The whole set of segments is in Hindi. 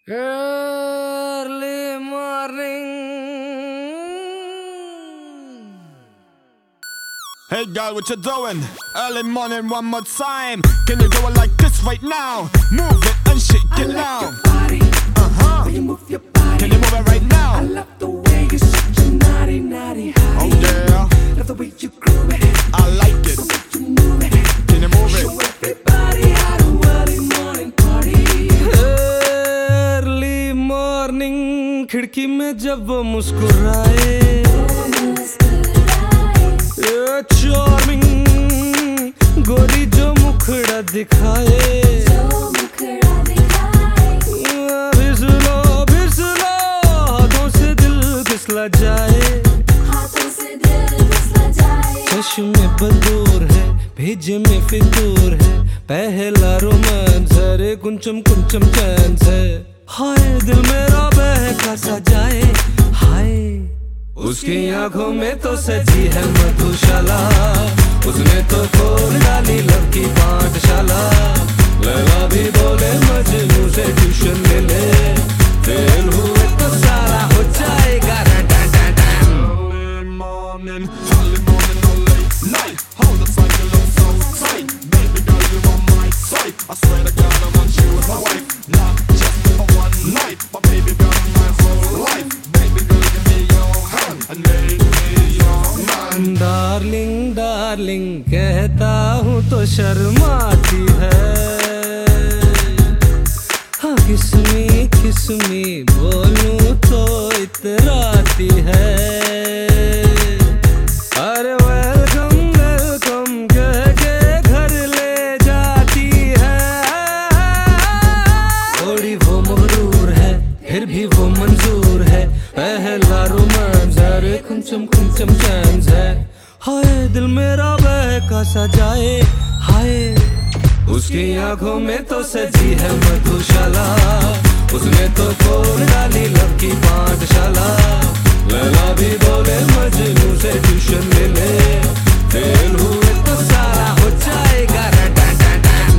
Early morning. Hey girl, what you doing? Early morning one more time. Can you do it like this right now? Move it and shake it now. Body, when you move your body. Can you move it right now? I love the way you're such a naughty, naughty hottie. Oh yeah, Love the way you groove it. I like it. The way you move it. Can you move Show it? everybody how to early morning party. Early morning. खिड़की में जब वो मुस्कुराए, चार्मिंग गोरी जो मुखड़ा दिखाए, फिर सुनो हाथों से दिल फिसला जाए। चश्मे बदूर है, भेजे में फितूर है, पहला रोमांस रे कुंचम कुंचम चांस है। हाय दिल मेरा बहका सा जाए, हाय उसकी आंखों में तो सजी है मधुशाला, उसने तो खोल डाली लब की पाठशाला। लैला भी बोले मजनू से ट्यूशन ले ले, फेल हुए तो सारा हो जाएगा रटटटम। Early morning or late night. Hold the tight, you look so tight. Baby girl, you on my side. I swear to God, I want you as my wife. Not just for one night, but baby girl, my whole life. Baby girl, give me your hand and make me your man. Darling darling कहता हूँ तो शर्माती है, हाँ किस्मी किस्मी बोलूं तो इतराती है। अरे वेलकम वेलकम कह के घर ले जाती है। थोड़ी वो मगरूर है, फिर भी वो मंजूर है, पहला रोमांस रे कुंचम कुंचम चांस है। हाय दिल मेरा बहका सा जाए, हाय उसकी आंखों में तो सजी है मधुशाला, उसने तो खोल डाली लब की पाठशाला। लैला भी बोले मजनू से ट्यूशन ले ले, फेल हुए तो सारा हो जाएगा रटटटम।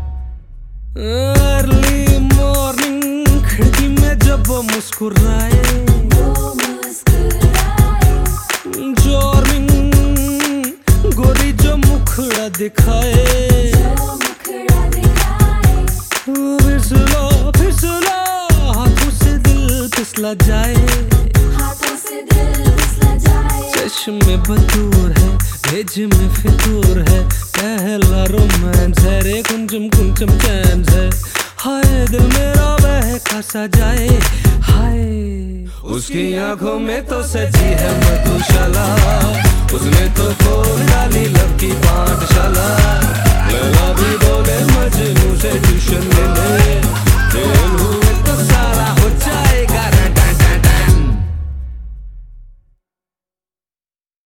अर्ली मॉर्निंग खिड़की में जब वो मुस्कुराए, चार्मिंग गोरी जो मुखड़ा दिखाए, फिर सुनो हाथों से दिल फिसला जाए। चश्मे बदूर है, भेजे में फितूर है, पहला रोमांस है रे कुंचम कुंचम चांस है। हाय दिल मेरा बहका सा जाए, हाय उसकी आंखों में तो सजी है मधुशाला, उसने तो खोल डाली लब की पाठशाला।